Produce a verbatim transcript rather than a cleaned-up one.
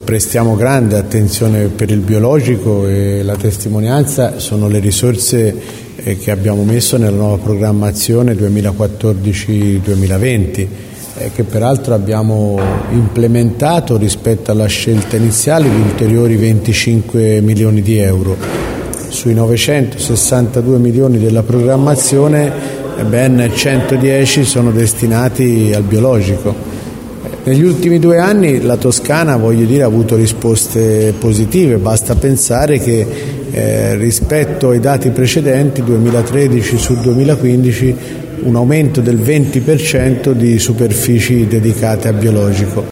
prestiamo grande attenzione per il biologico e la testimonianza sono le risorse eh, che abbiamo messo nella nuova programmazione duemilaquattordici duemilaventi, eh, che peraltro abbiamo implementato rispetto alla scelta iniziale di ulteriori venticinque milioni di euro. Sui novecentosessantadue milioni della programmazione, eh, ben centodieci sono destinati al biologico. Negli ultimi due anni la Toscana, voglio dire, ha avuto risposte positive, basta pensare che eh, rispetto ai dati precedenti, duemilatredici sul duemilaquindici, un aumento del venti per cento di superfici dedicate a biologico.